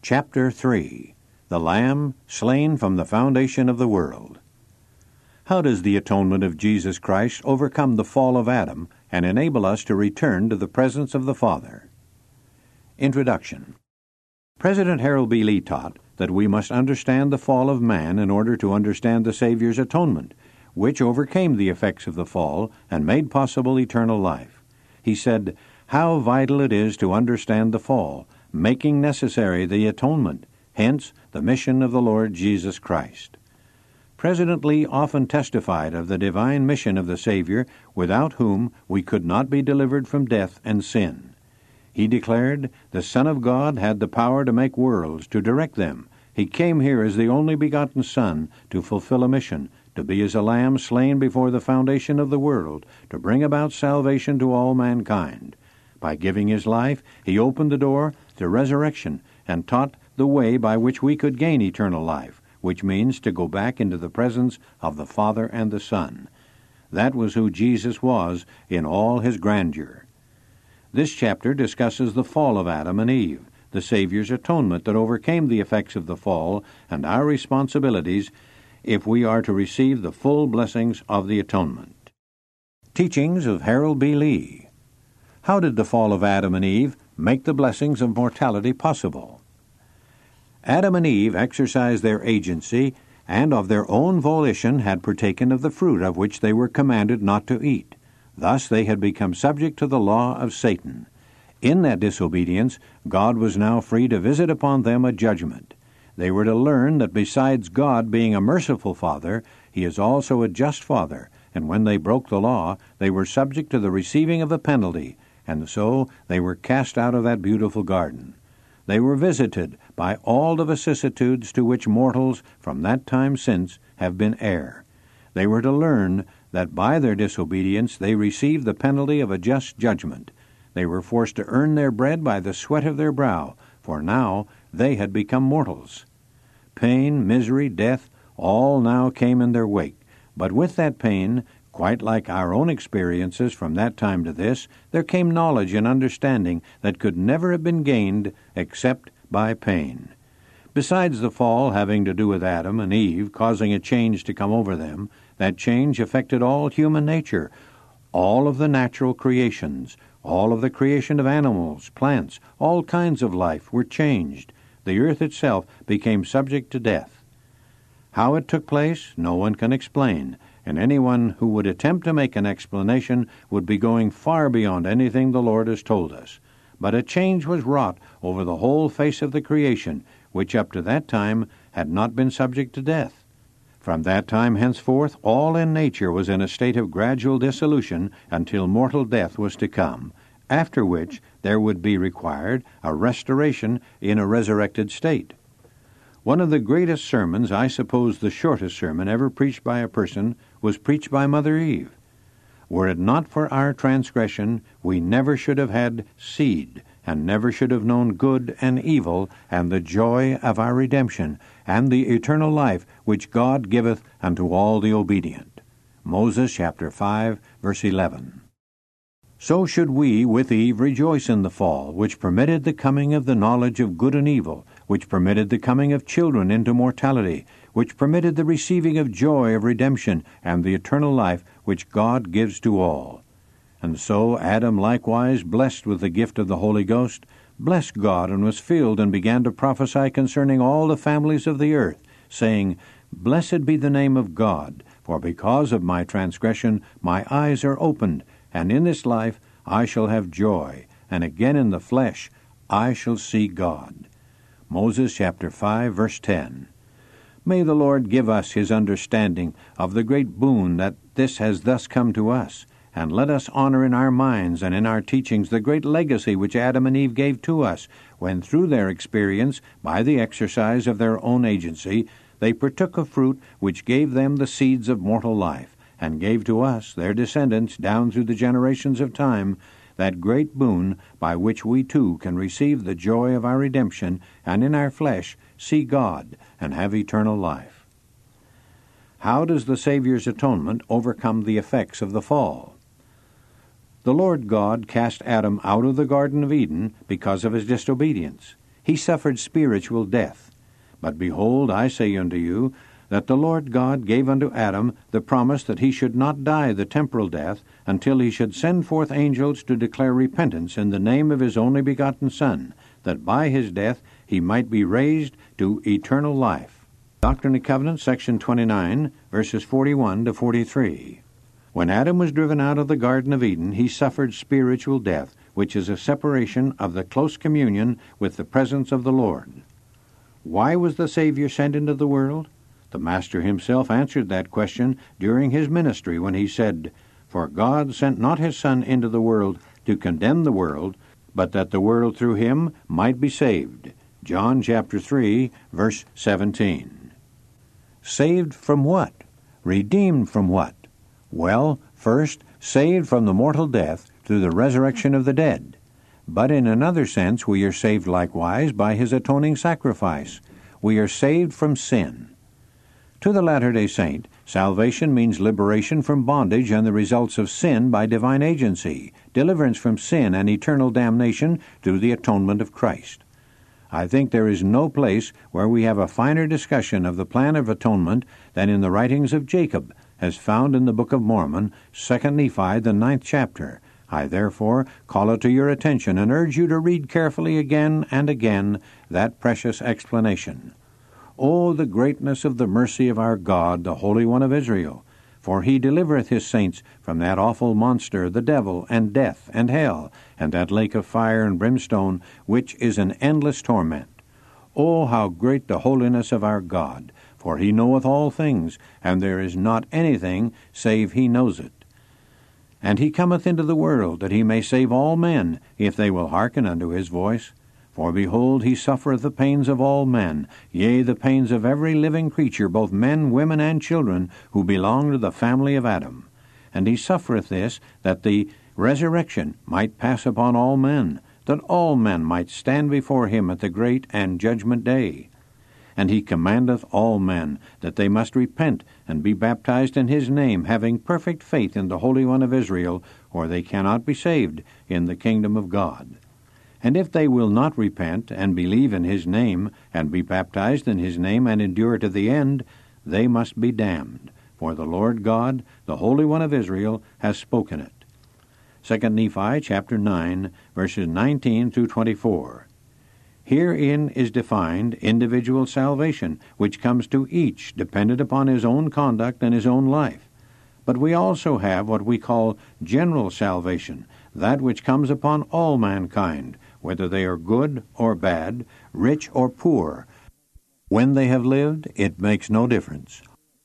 Chapter 3. The Lamb Slain from the Foundation of the World. How does the atonement of Jesus Christ overcome the fall of Adam and enable us to return to the presence of the Father? Introduction. President Harold B. Lee taught that we must understand the fall of man in order to understand the Savior's atonement, which overcame the effects of the fall and made possible eternal life. He said, "How vital it is to understand the fall, making necessary the atonement, hence the mission of the Lord Jesus Christ." President Lee often testified of the divine mission of the Savior, without whom we could not be delivered from death and sin. He declared, "The Son of God had the power to make worlds, to direct them. He came here as the only begotten Son to fulfill a mission, to be as a lamb slain before the foundation of the world, to bring about salvation to all mankind. By giving his life, he opened the door to resurrection and taught the way by which we could gain eternal life, which means to go back into the presence of the Father and the Son." That was who Jesus was in all his grandeur. This chapter discusses the fall of Adam and Eve, the Savior's atonement that overcame the effects of the fall, and our responsibilities if we are to receive the full blessings of the atonement. Teachings of Harold B. Lee. How did the fall of Adam and Eve make the blessings of mortality possible? Adam and Eve exercised their agency and of their own volition had partaken of the fruit of which they were commanded not to eat. Thus they had become subject to the law of Satan. In that disobedience, God was now free to visit upon them a judgment. They were to learn that besides God being a merciful Father, He is also a just Father, and when they broke the law, they were subject to the receiving of a penalty, and so they were cast out of that beautiful garden. They were visited by all the vicissitudes to which mortals from that time since have been heir. They were to learn that by their disobedience they received the penalty of a just judgment. They were forced to earn their bread by the sweat of their brow, for now they had become mortals. Pain, misery, death, all now came in their wake. But with that pain, quite like our own experiences from that time to this, there came knowledge and understanding that could never have been gained except by pain. Besides the fall having to do with Adam and Eve, causing a change to come over them, that change affected all human nature, all of the natural creations, all of the creation of animals, plants, all kinds of life were changed. The earth itself became subject to death. How it took place, no one can explain, and anyone who would attempt to make an explanation would be going far beyond anything the Lord has told us. But a change was wrought over the whole face of the creation, which up to that time had not been subject to death. From that time henceforth, all in nature was in a state of gradual dissolution until mortal death was to come, after which there would be required a restoration in a resurrected state. One of the greatest sermons, I suppose the shortest sermon ever preached by a person, was preached by Mother Eve. Were it not for our transgression, we never should have had seed, and never should have known good and evil, and the joy of our redemption, and the eternal life which God giveth unto all the obedient. Moses chapter 5, verse 11. So should we with Eve rejoice in the fall, which permitted the coming of the knowledge of good and evil, which permitted the coming of children into mortality, which permitted the receiving of joy of redemption and the eternal life which God gives to all. And so Adam likewise, blessed with the gift of the Holy Ghost, blessed God and was filled and began to prophesy concerning all the families of the earth, saying, "Blessed be the name of God, for because of my transgression my eyes are opened, and in this life I shall have joy, and again in the flesh I shall see God." Moses chapter 5, verse 10. May the Lord give us His understanding of the great boon that this has thus come to us, and let us honor in our minds and in our teachings the great legacy which Adam and Eve gave to us, when through their experience, by the exercise of their own agency, they partook of fruit which gave them the seeds of mortal life, and gave to us, their descendants, down through the generations of time, that great boon by which we too can receive the joy of our redemption, and in our flesh see God and have eternal life. How does the Savior's atonement overcome the effects of the fall? The Lord God cast Adam out of the Garden of Eden because of his disobedience. he suffered spiritual death. But behold, I say unto you, that the Lord God gave unto Adam the promise that he should not die the temporal death, until he should send forth angels to declare repentance in the name of his only begotten Son, that by his death he might be raised to eternal life. Doctrine and Covenants, section 29, verses 41 to 43. When Adam was driven out of the Garden of Eden, he suffered spiritual death, which is a separation of the close communion with the presence of the Lord. Why was the Savior sent into the world? The Master himself answered that question during his ministry when he said, "For God sent not his Son into the world to condemn the world, but that the world through him might be saved." John chapter 3, verse 17. Saved from what? Redeemed from what? Well, first, saved from the mortal death through the resurrection of the dead. But in another sense, we are saved likewise by his atoning sacrifice. We are saved from sin. To the Latter-day Saint, salvation means liberation from bondage and the results of sin by divine agency, deliverance from sin and eternal damnation through the atonement of Christ. I think there is no place where we have a finer discussion of the plan of atonement than in the writings of Jacob, as found in the Book of Mormon, 2 Nephi, the 9th chapter. I therefore call it to your attention and urge you to read carefully again and again that precious explanation. O the greatness of the mercy of our God, the Holy One of Israel! For he delivereth his saints from that awful monster, the devil, and death, and hell, and that lake of fire and brimstone, which is an endless torment. O how great the holiness of our God! For he knoweth all things, and there is not anything save he knows it. And he cometh into the world, that he may save all men, if they will hearken unto his voice. For behold, he suffereth the pains of all men, yea, the pains of every living creature, both men, women, and children, who belong to the family of Adam. And he suffereth this, that the resurrection might pass upon all men, that all men might stand before him at the great and judgment day. And he commandeth all men that they must repent and be baptized in his name, having perfect faith in the Holy One of Israel, or they cannot be saved in the kingdom of God. And if they will not repent and believe in his name, and be baptized in his name, and endure to the end, they must be damned. For the Lord God, the Holy One of Israel, has spoken it. 2 Nephi chapter 9, verses 19 through 24. Herein is defined individual salvation, which comes to each dependent upon his own conduct and his own life. But we also have what we call general salvation, that which comes upon all mankind, whether they are good or bad, rich or poor. When they have lived, it makes no difference.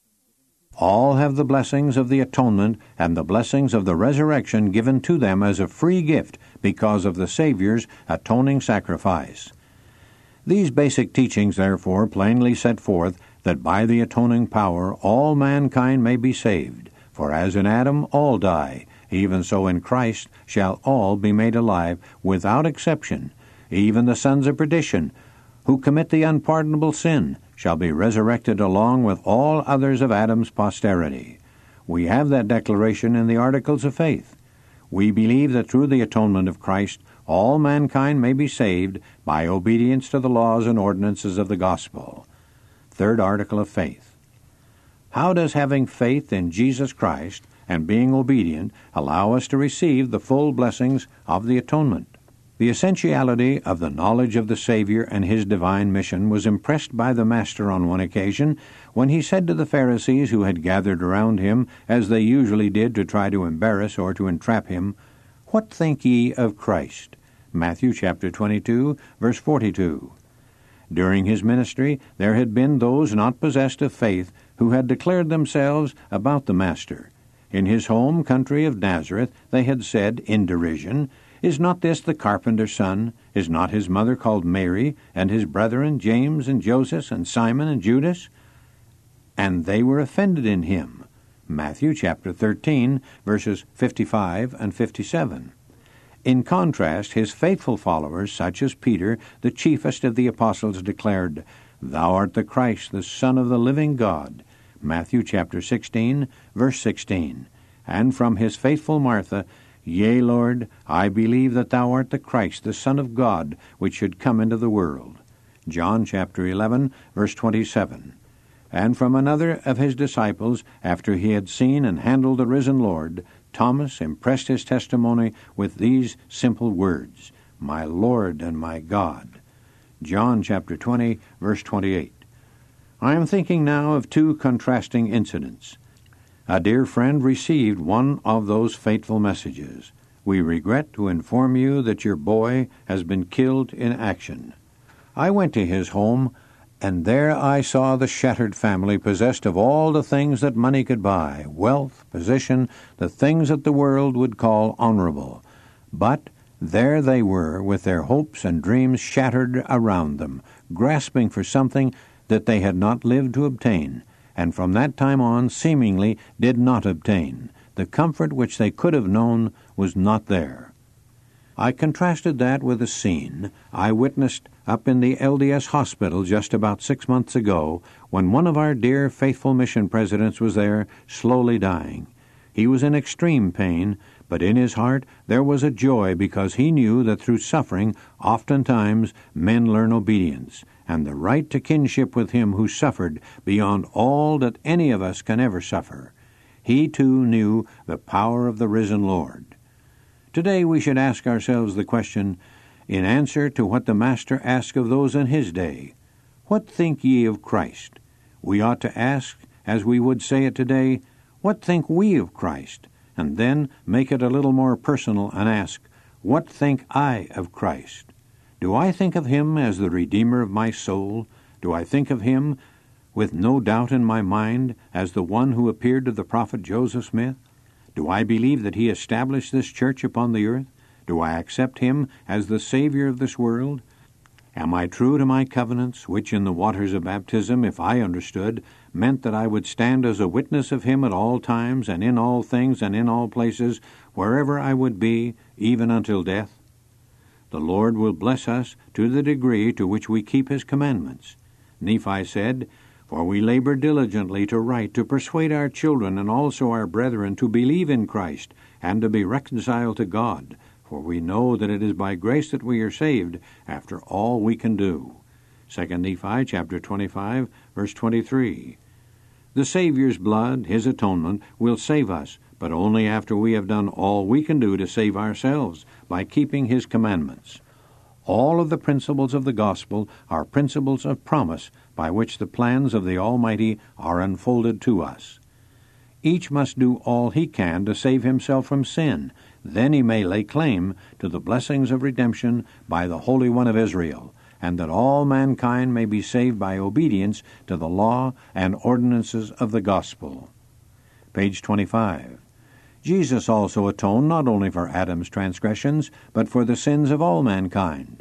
All have the blessings of the atonement and the blessings of the resurrection given to them as a free gift because of the Savior's atoning sacrifice. These basic teachings, therefore, plainly set forth that by the atoning power all mankind may be saved. For as in Adam all die, even so in Christ shall all be made alive, without exception. Even the sons of perdition, who commit the unpardonable sin, shall be resurrected along with all others of Adam's posterity. We have that declaration in the Articles of Faith. We believe that through the atonement of Christ, all mankind may be saved by obedience to the laws and ordinances of the gospel. Third article of faith. How does having faith in Jesus Christ and being obedient allow us to receive the full blessings of the atonement? The essentiality of the knowledge of the Savior and his divine mission was impressed by the Master on one occasion when he said to the Pharisees who had gathered around him, as they usually did to try to embarrass or to entrap him, "What think ye of Christ?" Matthew chapter 22, verse 42. During his ministry, there had been those not possessed of faith who had declared themselves about the Master. In his home country of Nazareth, they had said, in derision, "Is not this the carpenter's son? Is not his mother called Mary, and his brethren James and Joseph and Simon and Judas?" And they were offended in him. Matthew chapter 13, verses 55 and 57. In contrast, his faithful followers, such as Peter, the chiefest of the apostles, declared, "Thou art the Christ, the Son of the living God." Matthew chapter 16, verse 16. And from his faithful Martha, Yea, Lord, I believe that thou art the Christ, the Son of God, which should come into the world. John chapter 11, verse 27. And from another of his disciples, after he had seen and handled the risen Lord, Thomas impressed his testimony with these simple words, My Lord and my God. John chapter 20, verse 28. I am thinking now of two contrasting incidents. A dear friend received one of those fateful messages. We regret to inform you that your boy has been killed in action. I went to his home, and there I saw the shattered family possessed of all the things that money could buy, wealth, position, the things that the world would call honorable. But there they were, with their hopes and dreams shattered around them, grasping for something that they had not lived to obtain, and from that time on seemingly did not obtain. The comfort which they could have known was not there. I contrasted that with a scene I witnessed up in the LDS hospital just about 6 months ago, when one of our dear faithful mission presidents was there, slowly dying. He was in extreme pain, but in his heart there was a joy, because he knew that through suffering oftentimes men learn obedience, and the right to kinship with him who suffered beyond all that any of us can ever suffer. He too knew the power of the risen Lord. Today we should ask ourselves the question, in answer to what the Master asked of those in his day, What think ye of Christ? We ought to ask, as we would say it today, What think we of Christ? And then make it a little more personal and ask, What think I of Christ? Do I think of him as the Redeemer of my soul? Do I think of him, with no doubt in my mind, as the one who appeared to the prophet Joseph Smith? Do I believe that he established this church upon the earth? Do I accept him as the Savior of this world? Am I true to my covenants, which in the waters of baptism, if I understood, meant that I would stand as a witness of him at all times, and in all things, and in all places, wherever I would be, even until death? The Lord will bless us to the degree to which we keep his commandments. Nephi said, For we labor diligently to write, to persuade our children and also our brethren to believe in Christ, and to be reconciled to God. For we know that it is by grace that we are saved, after all we can do. 2 Nephi chapter 25, verse 23. The Savior's blood, his atonement, will save us, but only after we have done all we can do to save ourselves, by keeping his commandments. All of the principles of the gospel are principles of promise by which the plans of the Almighty are unfolded to us. Each must do all he can to save himself from sin. Then he may lay claim to the blessings of redemption by the Holy One of Israel, and that all mankind may be saved by obedience to the law and ordinances of the gospel. Page 25. Jesus also atoned not only for Adam's transgressions, but for the sins of all mankind.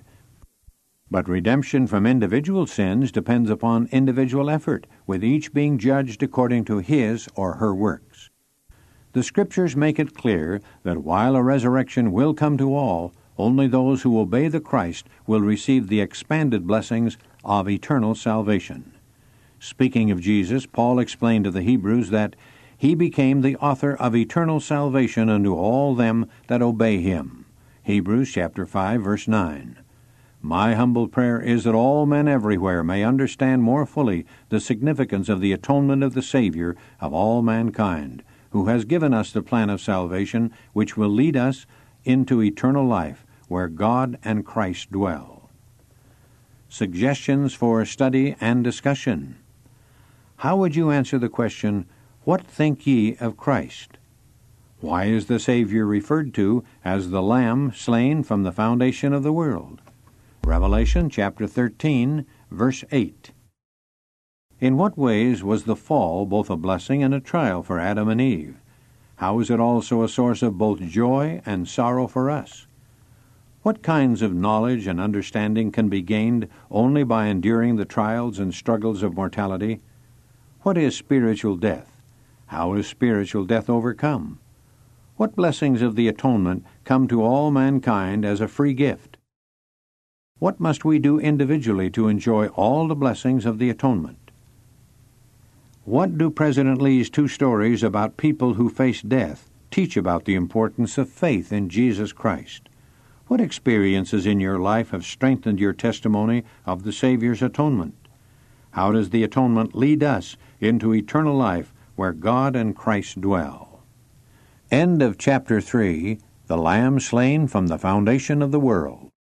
But redemption from individual sins depends upon individual effort, with each being judged according to his or her works. The Scriptures make it clear that while a resurrection will come to all, only those who obey the Christ will receive the expanded blessings of eternal salvation. Speaking of Jesus, Paul explained to the Hebrews that he became the author of eternal salvation unto all them that obey him. Hebrews chapter 5, verse 9. My humble prayer is that all men everywhere may understand more fully the significance of the atonement of the Savior of all mankind, who has given us the plan of salvation which will lead us into eternal life, where God and Christ dwell. Suggestions for study and discussion. How would you answer the question, What think ye of Christ? Why is the Savior referred to as the Lamb slain from the foundation of the world? Revelation chapter 13, verse 8. In what ways was the fall both a blessing and a trial for Adam and Eve? How is it also a source of both joy and sorrow for us? What kinds of knowledge and understanding can be gained only by enduring the trials and struggles of mortality? What is spiritual death? How is spiritual death overcome? What blessings of the atonement come to all mankind as a free gift? What must we do individually to enjoy all the blessings of the atonement? What do President Lee's two stories about people who face death Teach about the importance of faith in Jesus Christ. What experiences in your life have strengthened your testimony of the Savior's atonement? How does the atonement lead us into eternal life where God and Christ dwell? End of chapter 3, The Lamb Slain from the Foundation of the World.